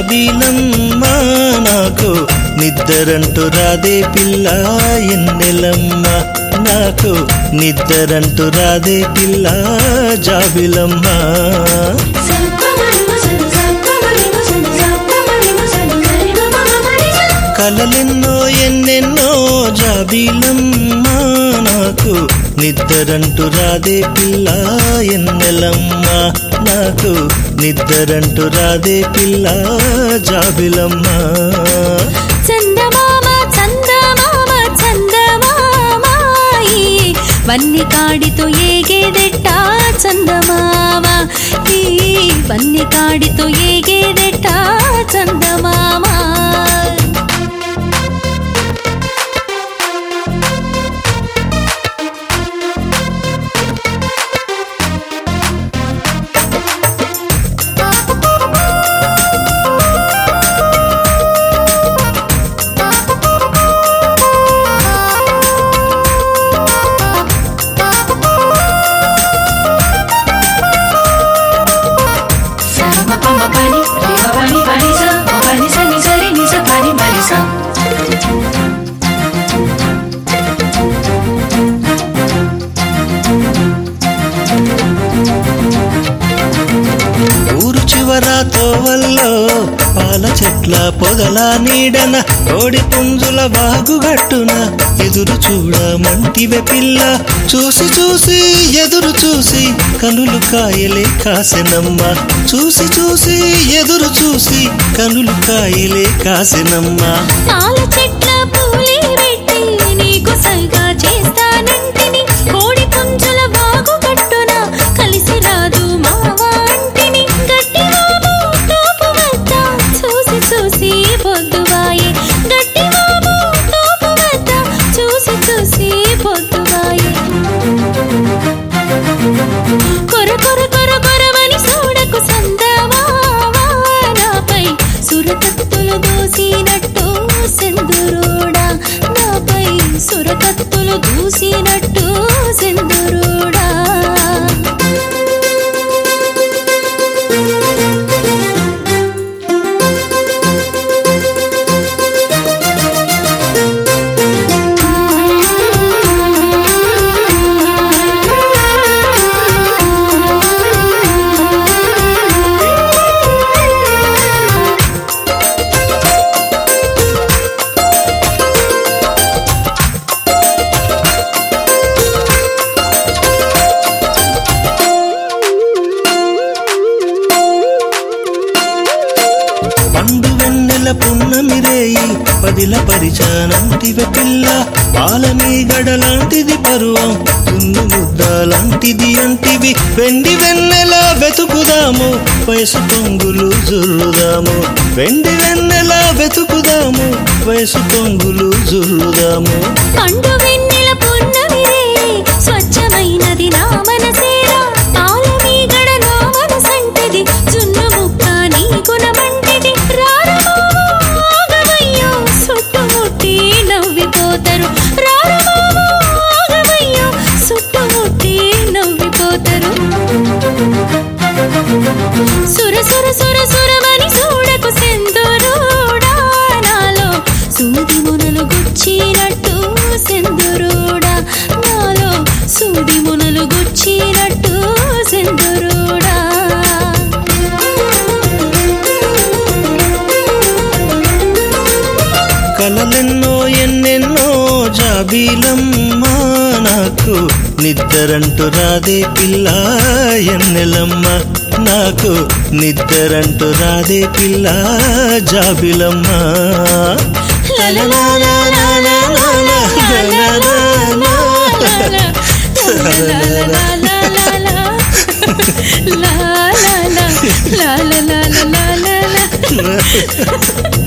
జాబిలమ్మ నాకు నిద్దరంటూ రాదే పిల్ల ఎన్నెలమ్మ నాకు నిద్దరంటూ రాదే పిల్ల జాబిలమ్మ కలలెన్నో ఎన్నెన్నో జాబిలమ్మ నాకు నిద్దరంటూ రాదే పిల్ల ఎన్నెలమ్మ నాకు నిద్దరంటూ రాదే పిల్ల జాబిలమ్మ చందమామ చందమామ చందమామాయి వన్ని కాడితో ఏగేదెట్ట చందమామ ఈ వన్ని కాడితో ఏగేదెట్ట చందమామ ఊరు చివర తోవల్లో పాల చెట్ల పొదల నీడన కోడి పుంజుల బాగుగట్టున ఎదురు చూడమంటివే పిల్ల చూసి చూసి ఎదురు చూసి కనులు కాయలే కాసెనమ్మ చూసి చూసి ఎదురు చూసి కనులు కాయలే కాసెనమ్మ పాల చెట్ల పూలే పెట్టి నీకు సైగా చేస్తానంటిని కోడి పుంజుల బాగు కట్టున కలిసి రాదు మావా అంటిని గట్టి మాము తోపు వద్ద చూసి చూసి పొద్దువాయే గట్టి మాము తోపు వద్ద చూసి చూసి పొద్దువాయే కొర కొర కొర కొరవని చూడకు సందమావా నాపై సురకత్తులు దూసినట్టు సింధురోడా నాపై సురకత్తులు దూసినట్టు సింధురోడా పండు వెన్నెల పున్నమిరేయి పదిల పరిచానంటివే పిల్ల పాలమీగడ లాంటిది పరువం తున్ను ముద్ద లాంటిది అంటివి వెండి వెన్నెల వెతుకుదాము వయసు పొంగులు జుర్రుదాము వెండి వెన్నెల వెతుకుదాము వయసు పొంగులు జుర్రుదాము పండు వెన్నెల పున్నమిరే స్వచ్ఛమైనది నా మనసేరా పాలమీగడ నా మనసంటిది జున్ను ముక్క నీ గుణమంటిది రారమాగవయ్యో సుట్టుముట్టి నవ్విపోతారు రారమాగవయ్యో సుట్టుముట్టి నవ్విపోతారు సుర సుర సుర సురమని చూడకు సెందురుడా నాలో సూది మునలు గుచ్చినట్టు సెందురుడా నాలో సూది మునలు గుచ్చినట్టు సెందురుడా కలలెన్నో ఎన్నెన్నో జాబిలమ్మ నాకు నిద్దరంటూ రాదే పిల్ల ఎన్నెలమ్మ నాకు నిద్దరంటూ రాదే పిల్ల జాబిలమ్మ la la la la la la la la